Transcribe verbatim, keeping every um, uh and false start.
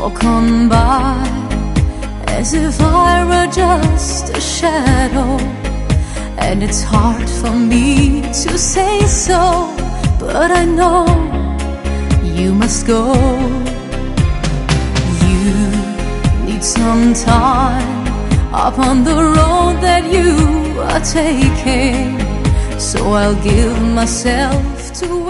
walk on by as if I were just a shadow. And it's hard for me to say so, but I know you must go. You need some time up on the road that you are taking, so I'll give myself to